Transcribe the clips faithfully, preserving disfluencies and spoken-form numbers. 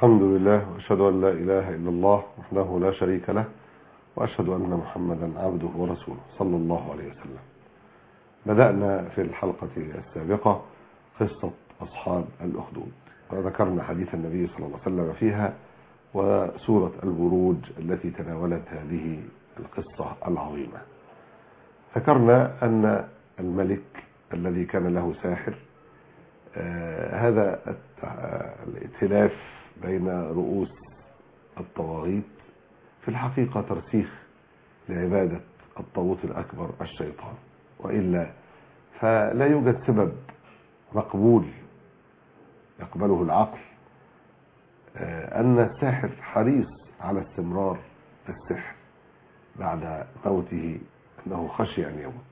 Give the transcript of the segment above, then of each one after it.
الحمد لله وأشهد أن لا إله إلا الله وحده لا شريك له وأشهد أن محمدا عبده ورسوله صلى الله عليه وسلم. بدأنا في الحلقة السابقة قصة أصحاب الأخدود وذكرنا حديث النبي صلى الله عليه وسلم فيها وسورة البروج التي تناولت هذه القصة العظيمة. ذكرنا أن الملك الذي كان له ساحر آه هذا الائتلاف بين رؤوس الطواغيت في الحقيقة ترسيخ لعبادة الطاغوت الأكبر الشيطان، وإلا فلا يوجد سبب مقبول يقبله العقل أن الساحر حريص على استمرار السحر بعد موته، أنه خشي أن يموت.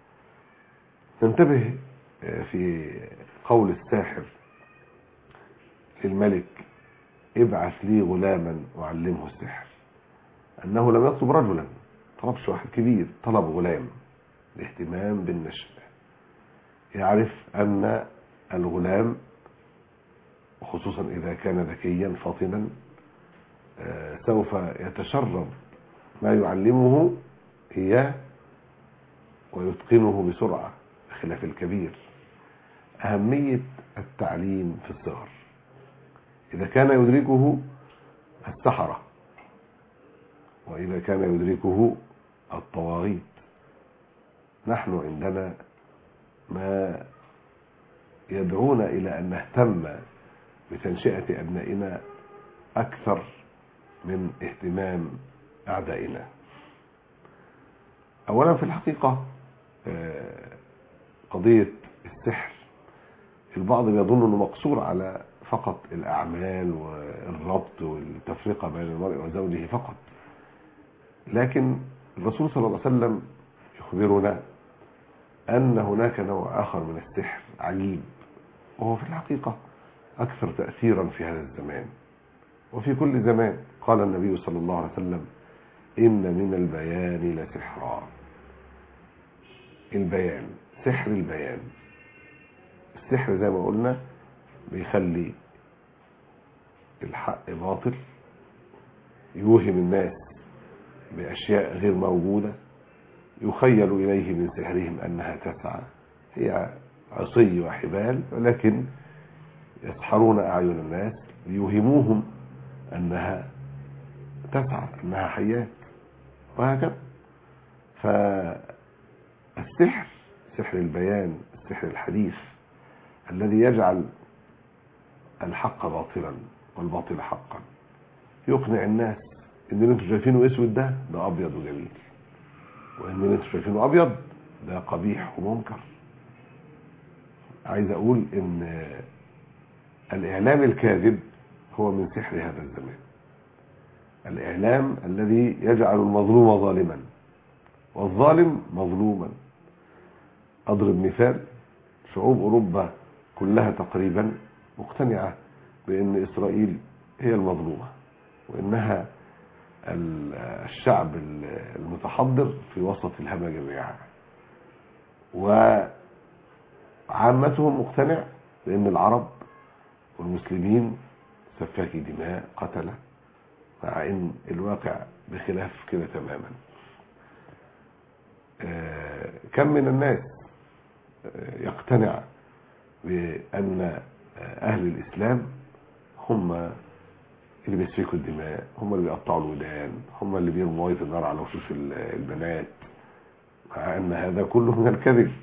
ننتبه في قول الساحر للملك: ابعث لي غلاما وعلمه السحر، أنه لم يطلب رجلا، طلبش واحد كبير، طلب غلام باهتمام بالنشء، يعرف أن الغلام خصوصا إذا كان ذكيا فطنا سوف يتشرب ما يعلمه إياه ويتقنه بسرعة بخلاف الكبير. أهمية التعليم في الصغر، إذا كان يدركه السحرة وإذا كان يدركه الطواغيت، نحن عندنا ما يدعونا إلى أن نهتم بتنشئة أبنائنا أكثر من اهتمام أعدائنا. أولا في الحقيقة قضية السحر البعض يظن أنه مقصور على فقط الأعمال والربط والتفرقة بين المرء وزوجه فقط، لكن الرسول صلى الله عليه وسلم يخبرنا أن هناك نوع آخر من السحر عجيب، وهو في الحقيقة أكثر تأثيرا في هذا الزمان وفي كل زمان. قال النبي صلى الله عليه وسلم: إن من البيان لسحرا. البيان، سحر البيان. السحر زي ما قلنا بيخلي الحق باطل، يوهم الناس بأشياء غير موجودة، يخيل إليه من سحرهم أنها تسعى، هي عصي وحبال، ولكن يسحرون أعين الناس ليوهموهم أنها تسعى، أنها حيات، وهكذا. فالسحر، سحر البيان، السحر الحديث الذي يجعل الحق باطلا والباطل حقا، يقنع الناس ان اللي انتم شايفينه اسود ده ده ابيض وجميل، وان اللي انتم شايفينه ابيض ده قبيح ومنكر. عايز اقول ان الاعلام الكاذب هو من سحر هذا الزمان، الاعلام الذي يجعل المظلوم ظالما والظالم مظلوما. اضرب مثال: شعوب اوروبا كلها تقريبا مقتنعة بان اسرائيل هي المظلومة، وانها الشعب المتحضر في وسط الهمج الرياع، وعامتهم مقتنع بان العرب والمسلمين سفاكي دماء قتلة، مع ان الواقع بخلاف كده تماما. كم من الناس يقتنع بأن أهل الإسلام هم اللي بيسفكوا الدماء، هم اللي بيقطعوا الودان، هم اللي بيرموا مية النار على وشوش البنات، مع أن هذا كله من الكذب.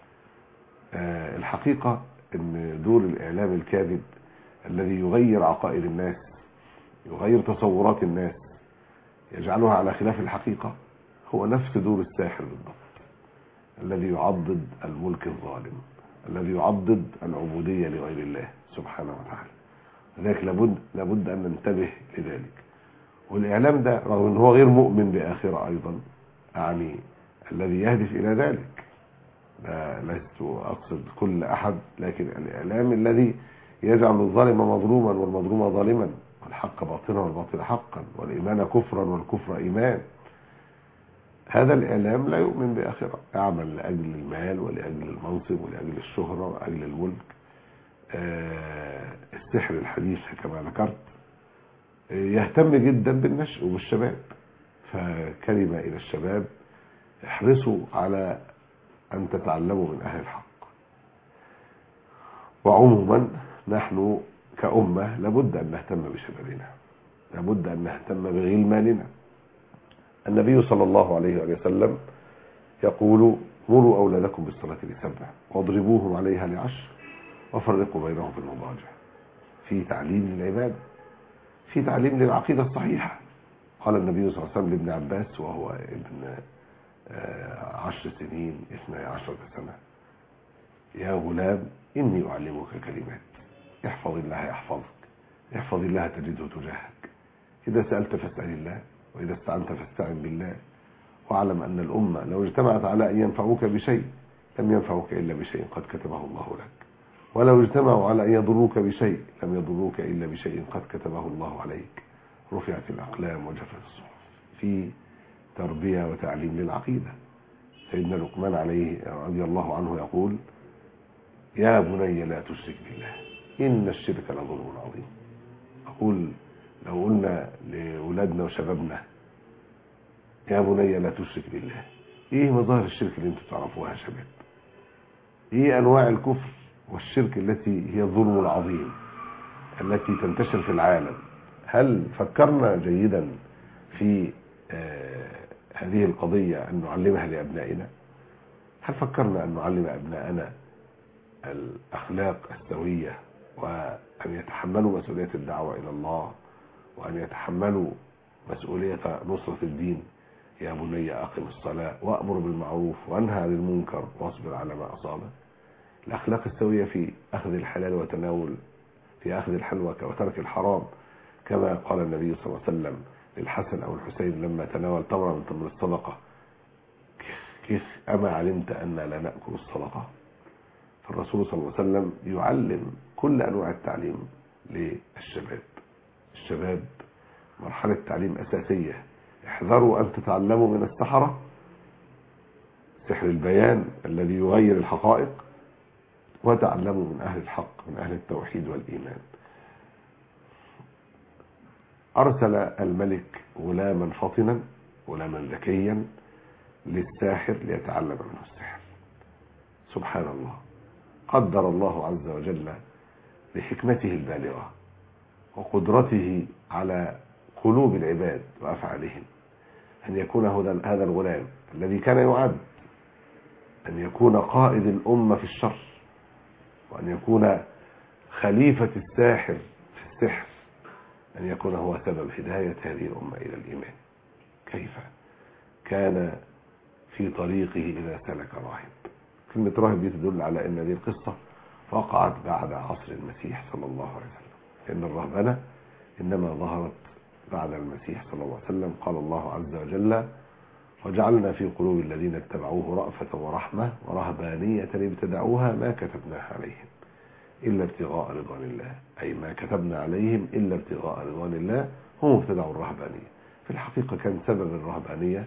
الحقيقة أن دور الإعلام الكاذب الذي يغير عقائد الناس، يغير تصورات الناس، يجعلها على خلاف الحقيقة، هو نفس دور الساحر بالضبط، الذي يعضد الملك الظالم، الذي يعضد العبودية لغير الله سبحانه وتعالى. لذلك لابد, لابد أن ننتبه لذلك. والإعلام ده رغم أنه غير مؤمن بآخرة أيضا، يعني الذي يهدف إلى ذلك، لا لست أقصد كل أحد، لكن الإعلام الذي يجعل الظالم مظلوما والمظلوم ظالما، والحق باطلا والباطل حقا، والإيمان كفرا والكفر إيمان، هذا الإعلام لا يؤمن بآخرة، يعمل لأجل المال ولأجل المنصب ولأجل الشهرة ولأجل الملك. آه السحر الحديث كما ذكرت يهتم جدا بالنشء وبالشباب. فكلمة إلى الشباب: احرصوا على أن تتعلموا من أهل الحق. وعموما نحن كأمة لابد أن نهتم بشبابنا، لابد أن نهتم بغلماننا. النبي صلى الله عليه وسلم يقول: مروا أولادكم بالصلاة لسبع واضربوهم عليها لعشر وفرقوا بينهم في المضاجع. في تعليم للعبادة، في تعليم للعقيدة الصحيحة. قال النبي صلى الله عليه وسلم لابن عباس وهو ابن عشر سنين اثني عشر سنة: يا غلام إني أعلمك كلمات، احفظ الله يحفظك، احفظ الله تجده تجاهك، إذا سألت فاسأل الله، وإذا استعنت فاستعن بالله، واعلم أن الأمة لو اجتمعت على أن ينفعوك بشيء لم ينفعوك إلا بشيء قد كتبه الله لك، ولو اجتمعوا على أن يضروك بشيء لم يضروك إلا بشيء قد كتبه الله عليك. رفعت الأقلام وجفت الصحف. في تربية وتعليم للعقيدة. سيدنا لقمان عليه رضي الله عنه يقول: يا بني لا تشرك بالله إن الشرك لظلم عظيم. أقول لو قلنا لأولادنا وشبابنا: يا بني لا تشرك بالله، إيه مظاهر الشرك اللي انتم تعرفوها يا شباب؟ إيه أنواع الكفر والشرك التي هي الظلم العظيم التي تنتشر في العالم؟ هل فكرنا جيدا في آه هذه القضية أن نعلمها لأبنائنا؟ هل فكرنا أن نعلم أبنائنا الأخلاق السوية، وأن يتحملوا مسؤولية الدعوة إلى الله، وأن يتحملوا مسؤولية نصرة الدين؟ يا بني أقم الصلاة وأمر بالمعروف وانهى عن المنكر واصبر على ما أصابك. الأخلاق السوية في أخذ الحلال وتناول، في أخذ الحلوى وترك الحرام، كما قال النبي صلى الله عليه وسلم للحسن أو الحسين لما تناول تمرة من تمر الصدقة: كيف أما علمت أن لا نأكل الصدقة؟ فالرسول صلى الله عليه وسلم يعلم كل أنواع التعليم للشباب. الشباب مرحلة تعليم أساسية. احذروا أن تتعلموا من السحرة، سحر البيان الذي يغير الحقائق، وتعلموا من أهل الحق، من أهل التوحيد والإيمان. أرسل الملك غلاما فطنا، غلاما ذكيا، للساحر ليتعلم منه السحر. سبحان الله، قدر الله عز وجل بحكمته البالغة وقدرته على قلوب العباد وأفعالهم أن يكون هذا الغلام الذي كان يعد أن يكون قائد الأمة في الشر، وأن يكون خليفة الساحر في السحر، أن يكون هو سبب هداية هذه الأمة إلى الإيمان. كيف كان في طريقه إذا سلك راهب؟ كلمة راهب دي تدل على أن هذه القصة وقعت بعد عصر المسيح صلى الله عليه وسلم، لأن الرهبنة إنما ظهرت بعد المسيح صلى الله عليه وسلم. قال الله عز وجل: وجعلنا في قلوب الذين اتبعوه رأفة ورحمة ورهبانية ابتدعوها ما كتبناها عليهم إلا ابتغاء رضوان الله، أي ما كتبنا عليهم إلا ابتغاء رضوان الله. هم ابتدعوا الرهبانية. في الحقيقة كان سبب الرهبانية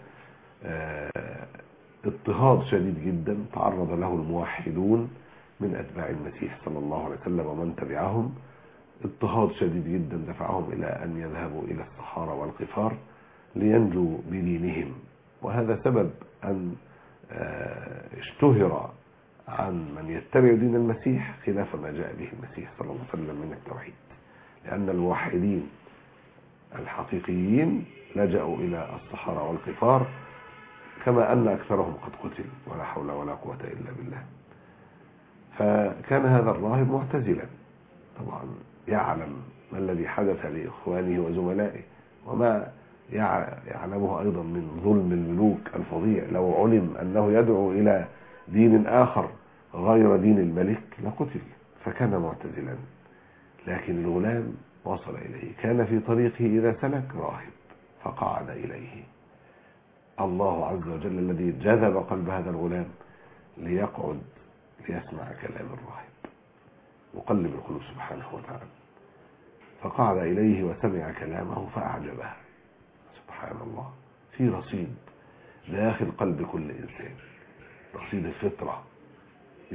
اضطهاد شديد جدا تعرض له الموحدون من أتباع المسيح صلى الله عليه وسلم ومن تبعهم. اضطهاد شديد جدا دفعهم إلى أن يذهبوا إلى الصحارى والقفار لينجوا بدينهم، وهذا سبب أن اشتهر عن من يتبع دين المسيح خلاف ما جاء به المسيح صلى الله عليه وسلم من التوحيد، لأن الموحدين الحقيقيين لجأوا إلى الصحارى والقفار، كما أن أكثرهم قد قتل ولا حول ولا قوة إلا بالله. فكان هذا الراهب معتزلا، طبعا يعلم ما الذي حدث لإخوانه وزملائه، وما يعلمه أيضا من ظلم الملوك الفظيع. لو علم أنه يدعو إلى دين آخر غير دين الملك لقتل، فكان معتزلا. لكن الغلام وصل إليه، كان في طريقه إذا سلك راهب فقعد إليه. الله عز وجل الذي جذب قلب هذا الغلام ليقعد ليسمع كلام الراهب، مقلب القلوب سبحانه وتعالى. فقعد إليه وسمع كلامه فأعجبه. سبحان الله، في رصيد داخل قلب كل إنسان، رصيد الفطرة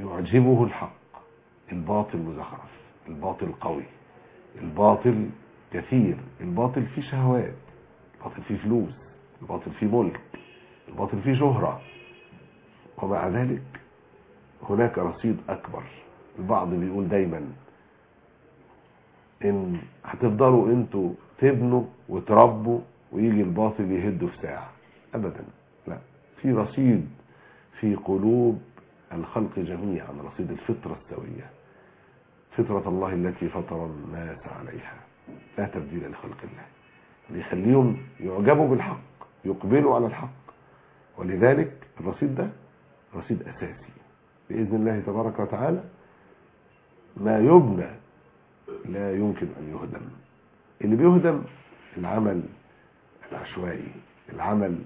يعجبه الحق، الباطل مزخرف، الباطل قوي، الباطل كثير. الباطل فيه شهوات، الباطل فيه فلوس، الباطل فيه ملك، الباطل فيه شهرة، ومع ذلك هناك رصيد أكبر. البعض بيقول دايما إن هتفضلوا أنتوا تبنوا وتربوا ويجي الباطل يهدوا في ساعة. أبدا لا، في رصيد في قلوب الخلق جميعا، رصيد الفطرة السوية، فطرة الله التي فطر الناس عليها، لا تبديل لخلق الله، ليخليهم يعجبوا بالحق، يقبلوا على الحق. ولذلك الرصيد ده رصيد أساسي بإذن الله تبارك وتعالى. ما يبنى لا يمكن أن يهدم. اللي بيهدم العمل العشوائي، العمل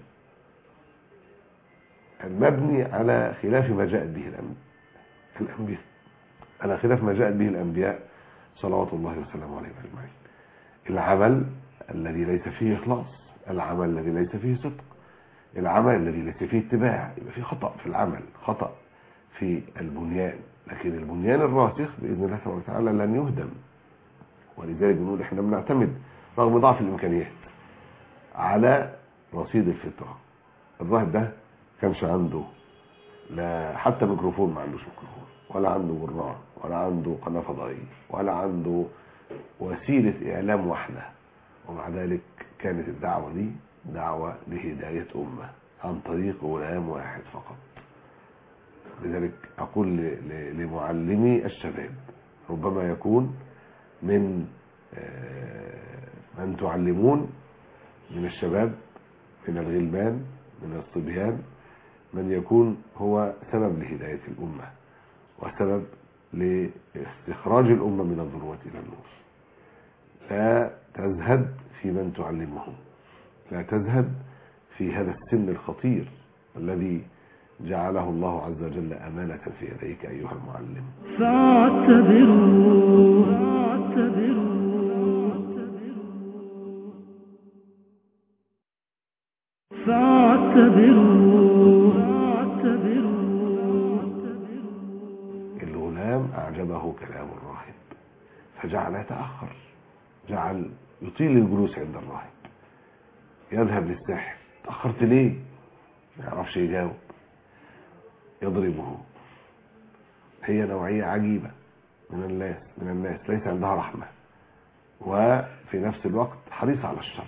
المبني على خلاف ما جاءت به الأنبياء، على خلاف ما جاءت به الأنبياء صلوات الله وسلامه عليهم أجمعين. العمل الذي ليس فيه إخلاص، العمل الذي ليس فيه صدق، العمل الذي ليس فيه اتباع، يبقى فيه خطأ في العمل، خطأ في البنيان. لكن البنيان الراسخ بإذن الله سبحانه وتعالى لن يهدم. ولذلك بنقول احنا بنعتمد رغم ضعف الإمكانيات على رصيد الفطرة. الراهب ده كانش عنده لا حتى ميكروفون، ما عندوش ميكروفون، ولا عنده جرار، ولا عنده قناة فضائية، ولا عنده وسيلة إعلام واحدة، ومع ذلك كانت الدعوة دي دعوة لهداية أمة عن طريق غلام واحد فقط. لذلك أقول لمعلمي الشباب، ربما يكون من من تعلمون من الشباب، من الغلمان، من الصبيان، من يكون هو سبب لهداية الأمة وسبب لاستخراج الأمة من الظلمات إلى النور. لا تزهد في من تعلمهم، لا تزهد في هذا السن الخطير الذي جعله الله عز وجل أمانة في يديك أيها المعلم. فاعتبروا فاعتبروا الغلام أعجبه كلام الراهب فجعل يتأخر، جعل يطيل الجلوس عند الراهب، يذهب للساحر. تأخرت ليه؟ ما يعرفش يجاوب، يضربه. هي نوعية عجيبة من الناس من الناس ليس عندها رحمة، وفي نفس الوقت حريص على الشر.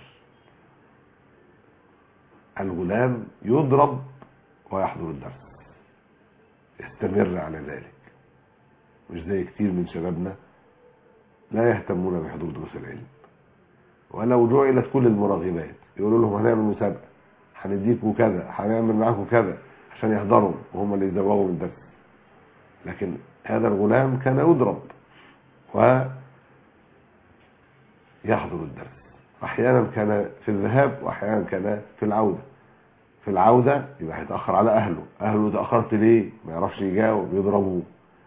الغلام يضرب ويحضر الدرس، يستمر على ذلك، مش زي كتير من شبابنا لا يهتمون بحضور دروس العلم. ولو جعلت كل المراغبات يقولوا لهم هنعمل مسابقة، هنديكوا كذا، هنعمل معاكم كذا، عشان يحضروا وهم اللي يزوغوا من الدرس. لكن هذا الغلام كان يضرب ويحضر الدرس. احيانا كان في الذهاب واحيانا كان في العودة. في العودة يبقى هيتأخر على اهله، اهله تأخرت ليه؟ ما يعرفش يجاوب، يضربوه.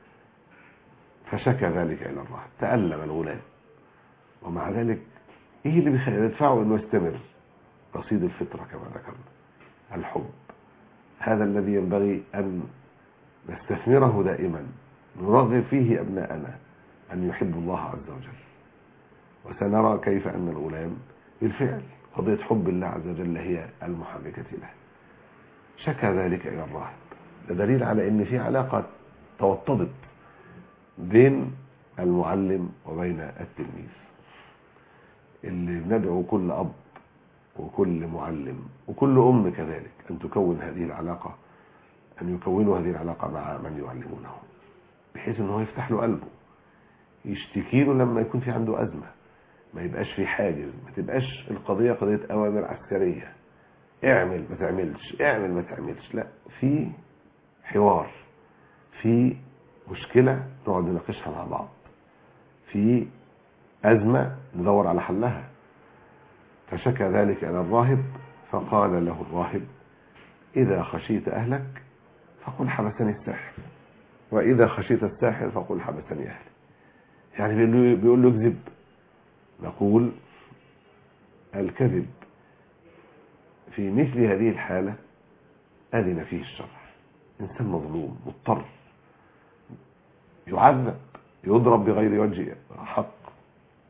فشكى ذلك الى الله، تألم الغلام. ومع ذلك ايه اللي بيدفعه انه يستمر؟ رصيد الفطرة كما ذكرنا، الحب، هذا الذي ينبغي ان نستثمره دائما، نرغب فيه ابناءنا ان يحبوا الله عز وجل. وسنرى كيف ان الغلام بالفعل قضية حب الله عز وجل هي المحركة له. شكى ذلك الى الراهب، ده دليل على ان في علاقة توطدت بين المعلم وبين التلميذ. اللي ندعو كل أب وكل معلم وكل أم كذلك أن تكون هذه العلاقة، أن يكونوا هذه العلاقة مع من يعلمونه، بحيث أنه يفتح له قلبه، يشتكي له لما يكون في عنده أزمة، ما يبقاش في حاجز، ما تبقاش القضية قضية أوامر عسكرية، اعمل ما تعملش، اعمل ما تعملش. لا، في حوار، في مشكلة نقعد نناقشها مع بعض، في أزمة ندور على حلها. فشكى ذلك إلى الراهب، فقال له الراهب: إذا خشيت أهلك فقل حبسني الساحر، وإذا خشيت الساحر فقل حبسني أهلي. يعني بيقول له اكذب. نقول الكذب في مثل هذه الحالة أذن فيه الشرع. إنسان مظلوم مضطر يعذب، يضرب بغير وجه حق،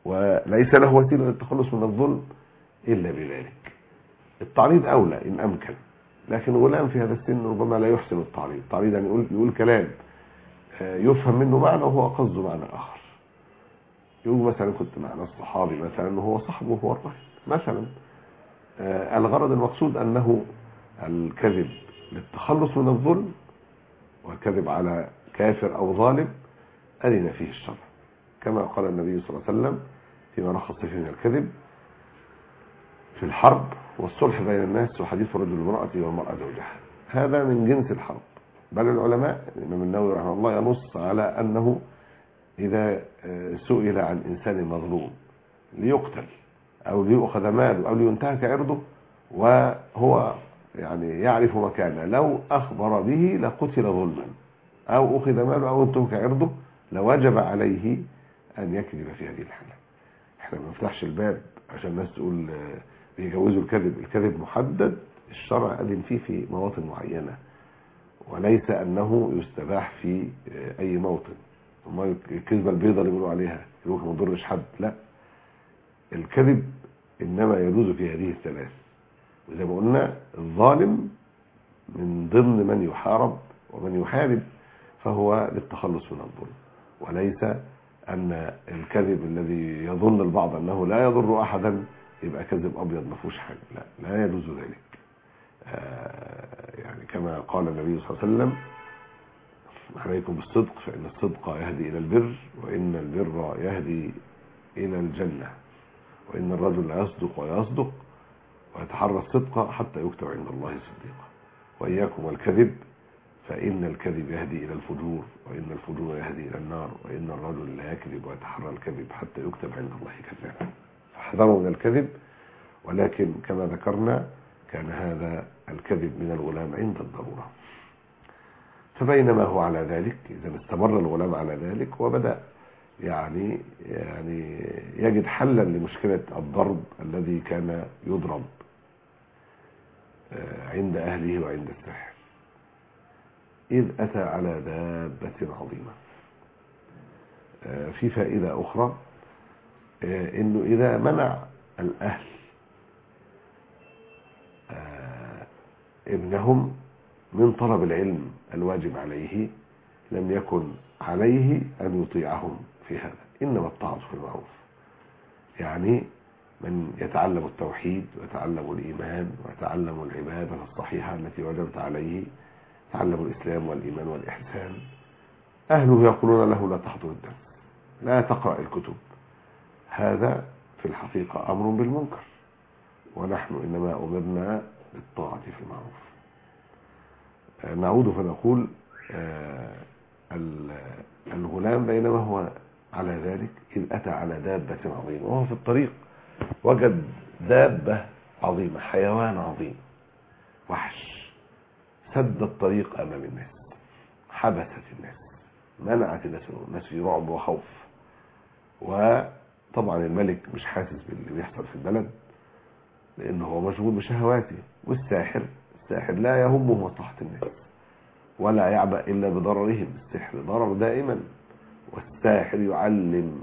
وليس له وسيلة للتخلص من الظلم إلا بذلك. التعريض أولى إن أمكن، لكن غلام في هذا السن ربما لا يحسن التعريض. التعريض يعني يقول, يقول كلام يفهم منه معنى وهو قصده معنى آخر. يقول مثلا كنت مع ناس صحابي مثلا وهو صاحبه هو الراهب مثلا، الغرض المقصود أنه الكذب للتخلص من الظلم، والكذب على كافر أو ظالم أذن فيه الشرع، كما قال النبي صلى الله عليه وسلم فيما رخص فيه من الكذب في الحرب والصلح بين الناس وحديث رجل المرأة والمرأة زوجها. هذا من جنس الحرب. بل العلماء الإمام النووي رحمه الله ينص على أنه إذا سئل عن إنسان مظلوم ليقتل أو ليؤخذ ماله أو لينتهك عرضه وهو يعني يعرف مكانه، لو أخبر به لقتل ظلما أو أخذ ماله أو انتهك عرضه، لوجب عليه أن يكذب في هذه الحالة. احنا ما نفتحش الباب عشان الناس تقول بيجوزوا الكذب. الكذب محدد، الشرع أذن فيه في مواطن معينة، وليس أنه يستباح في أي موطن. وما الكذبة البيضة اللي بيقولوا عليها يقولوا ما تضرش حد، لا، الكذب إنما يجوز في هذه الثلاث. وزي ما قلنا الظالم من ضمن من يحارب ومن يحارب فهو للتخلص من الظلم، وليس أن الكذب الذي يظن البعض أنه لا يضر أحدا يبقى كذب أبيض ما فيهوش حاجة، لا لا يجوز ذلك. آه يعني كما قال النبي صلى الله عليه وسلم عليكم بالصدق فإن الصدق يهدي إلى البر وإن البر يهدي إلى الجنة، وإن الرجل لا يصدق ويصدق ويتحرى الصدق حتى يكتب عند الله صديقا، وإياكم والكذب فإن الكذب يهدي إلى الفجور وإن الفجور يهدي إلى النار وإن الرجل لا يكذب ويتحرى الكذب حتى يكتب عند الله كذابا. فاحذروا من الكذب. ولكن كما ذكرنا كان هذا الكذب من الغلام عند الضرورة. فبينما هو على ذلك إذا استمر الغلام على ذلك وبدأ يعني يعني يجد حلا لمشكلة الضرب الذي كان يضرب عند أهله وعند الساحر، إذ أتى على دابة عظيمة. في فائدة أخرى، إنه إذا منع الأهل ابنهم من طلب العلم الواجب عليه لم يكن عليه أن يطيعهم في هذا، إنما الطاعة في المعروف. يعني من يتعلم التوحيد ويتعلم الإيمان ويتعلم العبادة الصحيحة التي وجبت عليه، يتعلم الإسلام والإيمان والإحسان، أهله يقولون له لا تحضر الدرس، لا تقرأ الكتب، هذا في الحقيقة أمر بالمنكر، ونحن إنما أمرنا بالطاعة في المعروف. نعود فنقول الغلام بينما هو على ذلك إذ أتى على دابة عظيمة، وهو في الطريق وجد دابة عظيمة، حيوان عظيم، وحش، سد الطريق أمام الناس، حبست الناس، منعت الناس في رعب وخوف. وطبعا الملك مش حاسس باللي بيحصل في البلد لأنه هو مشغول بشهواته، والساحر الساحر لا يهمه مصلحة الناس ولا يعبأ إلا بضررهم، السحر ضرر دائما، والساحر يعلم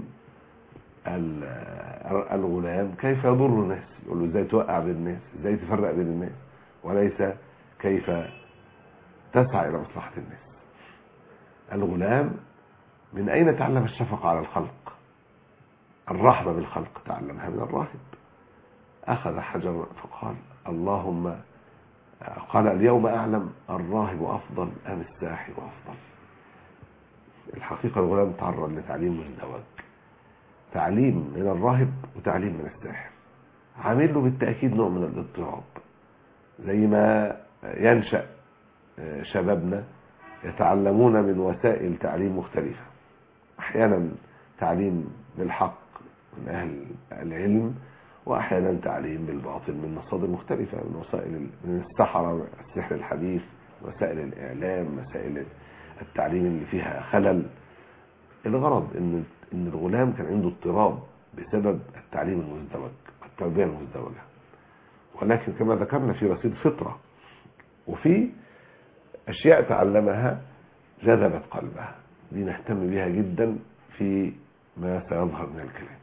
الغلام كيف يضر الناس، يقول له ازاي توقع بين الناس، ازاي تفرق بين الناس، وليس كيف تسعى إلى مصلحة الناس. الغلام من أين تعلم الشفقة على الخلق؟ الرحمة بالخلق تعلمها من الراهب. أخذ حجر فقال اللهم، قال اليوم أعلم الراهب أفضل أم الساحر أفضل. الحقيقة الغلام تعرض لتعليم مزدوج، تعليم من الراهب وتعليم من الساحر، عامل له بالتأكيد نوع من الاضطراب، زي ما ينشأ شبابنا يتعلمون من وسائل تعليم مختلفة، أحيانا تعليم بالحق من أهل العلم، وأحيانا تعليم بالباطل من مصادر مختلفة، من وسائل من السحرة، السحر الحديث، وسائل الإعلام، وسائل التعليم اللي فيها خلل. الغرض إن إن الغلام كان عنده اضطراب بسبب التعليم المزدوج، التربية المزدوجة، ولكن كما ذكرنا في رصيد فطرة، وفي أشياء تعلمها جذبت قلبها، دي نهتم بها جدا في ما سيظهر من الكلام.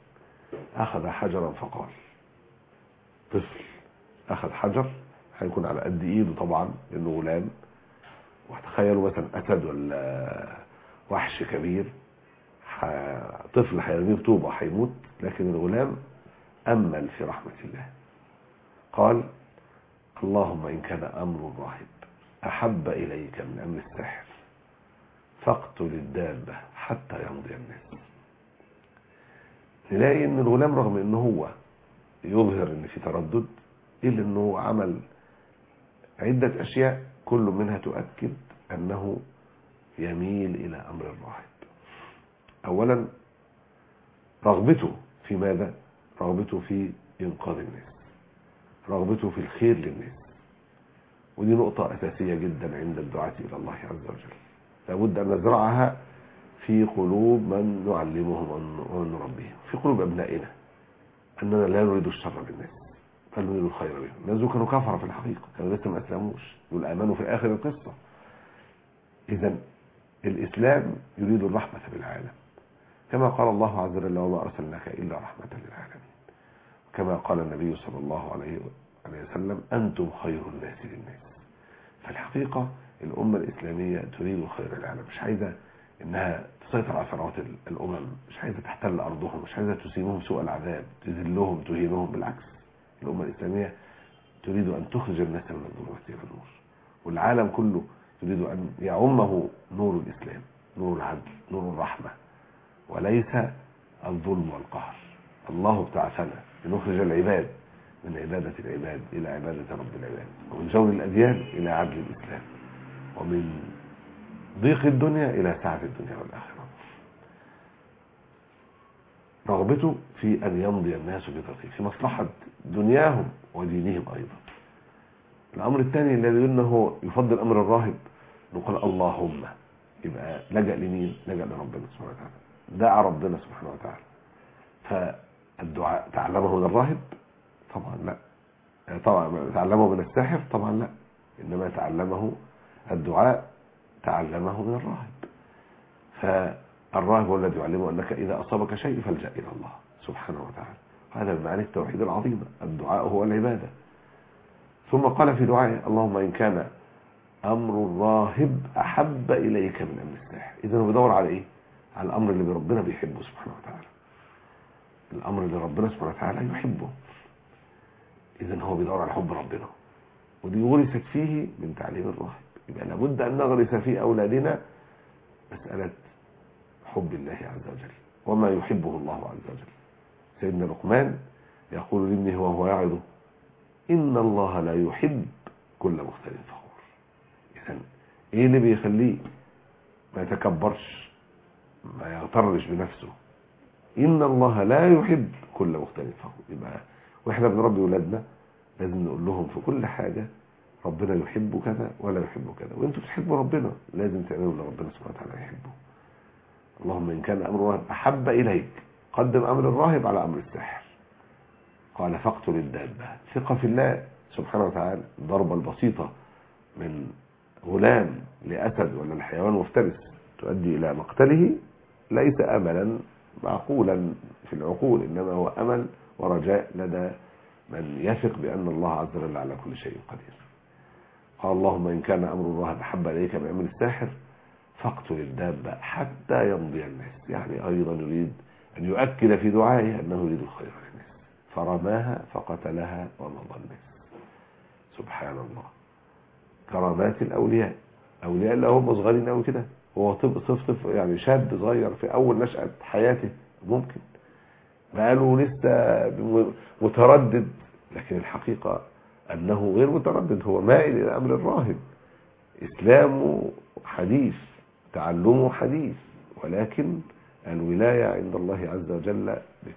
أخذ حجرا فقال. طفل أخذ حجر هيكون على قد إيده طبعا لأنه غلام، وتخيلوا مثلا أسد ولا وحش كبير، طفل هيرميه بطوبة هيموت، لكن الغلام أمل في رحمة الله. قال: اللهم إن كان أمر الراهب أحب إليك من أمر السحر فاقتل الدابة حتى يمضي الناس. نلاقي ان الغلام رغم انه هو يظهر ان في تردد، الا انه عمل عدة اشياء كل منها تؤكد انه يميل الى امر الراهب. اولا رغبته في ماذا؟ رغبته في انقاذ الناس، رغبته في الخير للناس، ودي نقطة اساسية جدا عند الدعاة الى الله عز وجل، لابد ان نزرعها في قلوب من نعلمهم ومن نربيهم، في قلوب أبنائنا، أننا لا نريد الشر بالناس بل نريد الخير بهم. الناس دول كانوا كفرة في الحقيقة، كانوا لسه ما أسلموش، دول آمنوا في آخر القصة. إذن الإسلام يريد الرحمة بالعالم، كما قال الله عز وجل: وما أرسلناك إلا رحمة للعالمين. كما قال النبي صلى الله عليه وسلم: أنتم خير الناس للناس. فالحقيقة الأمة الإسلامية تريد الخير للعالم، مش عايزة انها تسيطر على ثروات الامم، مش عايزه تحتل ارضهم، مش عايزه تسيبهم سوء العذاب، تذلهم، تهينهم. بالعكس، الامه الاسلاميه تريد ان تخرج الناس من الظلمات الى النور، والعالم كله تريد ان يعمه نور الاسلام، نور العدل، نور الرحمه، وليس الظلم والقهر. الله ابتعثنا لنخرج العباد من عباده العباد الى عباده رب العباد، ومن جور الاديان الى عدل الاسلام، ومن ضيق الدنيا إلى سعة الدنيا والآخرة. رغبته في أن يمضي الناس بترتيب في مصلحة دنياهم ودينهم أيضا. الأمر الثاني الذي أنه يفضل أمر الراهب، نقول اللهم، يبقى لجأ لمين؟ لجأ لربنا سبحانه وتعالى، دعا ربنا سبحانه وتعالى. فالدعاء تعلمه من الراهب؟ طبعا لا. طبعا تعلمه من الساحر؟ طبعا لا. إنما تعلمه الدعاء تعلمه من الراهب. فالراهب هو الذي يعلمه أنك إذا أصابك شيء فالجأ إلى الله سبحانه وتعالى. هذا من معاني التوحيد العظيمة، الدعاء هو العبادة. ثم قال في دعائه: اللهم إن كان أمر الراهب أحب إليك من أمر الساحر. إذا هو بيدور على إيه؟ على الأمر اللي ربنا بيحبه سبحانه وتعالى، الأمر اللي ربنا سبحانه وتعالى يحبه. إذا هو بيدور على حب ربنا، ودي ورثت فيه من تعليم الراهب. يبقى لابد أن نغرس في أولادنا مسألة حب الله عز وجل وما يحبه الله عز وجل. سيدنا لقمان يقول لابنه وهو يعظه: إن الله لا يحب كل مختال فخور. إذن إيه اللي بيخليه ما يتكبرش، ما يغترش بنفسه؟ إن الله لا يحب كل مختال فخور. يبقى وإحنا بنربي ولادنا لازم نقول لهم في كل حاجة ربنا يحب كذا ولا يحب كذا، وانتوا بتحبوا ربنا لازم تعملوا اللي ربنا سبحانه وتعالى يحبه. اللهم إن كان أمر الراهب أحب إليك، قدم أمر الراهب على أمر الساحر. قال: فاقتل الدابة. ثقة في الله سبحانه وتعالى. الضربة البسيطة من غلام لأسد ولا الحيوان مفترس تؤدي إلى مقتله ليس أملا معقولا في العقول، إنما هو أمل ورجاء لدى من يثق بأن الله عز وجل على كل شيء قدير. قال: اللهم إن كان أمر الراهب أحب إليك من أمر الساحر فاقتل الدابة حتى يمضي الناس. يعني أيضا يريد أن يؤكد في دعائه أنه يريد الخير للناس، فرماها فقتلها ومضى الناس. سبحان الله. كرامات الأولياء، أولياء اللي هم صغيرين أوي كده، هو طفل طفل يعني شاب صغير في أول نشأة حياته، ممكن بقاله لسه متردد، لكن الحقيقة أنه غير متردد، هو مائل إلى أمر الراهب. إسلامه حديث، تعلمه حديث، ولكن الولاية عند الله عز وجل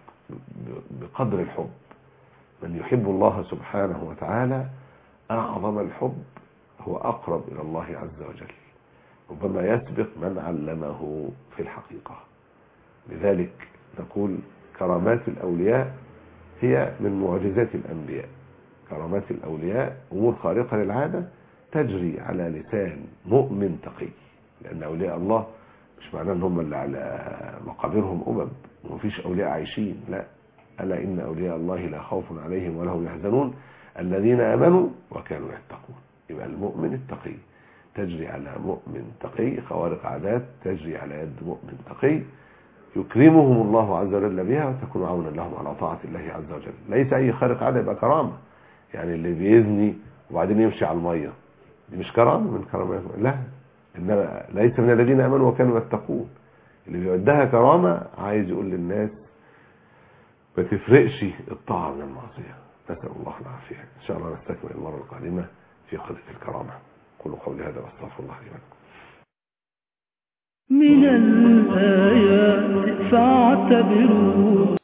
بقدر الحب. من يحب الله سبحانه وتعالى أعظم الحب هو أقرب إلى الله عز وجل، ربما يسبق من علمه في الحقيقة. لذلك نقول كرامات الأولياء هي من معجزات الأنبياء. كرامات الأولياء أمور خارقة للعادة تجري على لسان مؤمن تقي، لأن أولياء الله مش معناه أن هم اللي على مقابرهم أمم ومفيش أولياء عايشين، لا، ألا إن أولياء الله لا خوف عليهم ولا هم يحزنون الذين آمنوا وكانوا يتقون. يبقى المؤمن التقي تجري على مؤمن تقي خوارق عادات تجري على يد مؤمن تقي يكرمهم الله عز وجل بها وتكون عونا لهم على طاعة الله عز وجل. ليس أي خارق عادة يبقى كرامة، يعني اللي بيزني وبعدين يمشي على المية دي مش كرامة من كرامات، لا، إنما ليس من الذين آمنوا وكانوا يتقون. اللي بيودها كرامة عايز يقول للناس ما تفرقش الطاعة من المعصية. نسأل الله العافية. إن شاء الله نستكمل المرة القادمة في قضية الكرامة. قولوا قولي هذا واستغفر الله لي ولكم. من الآيات فاعتبروا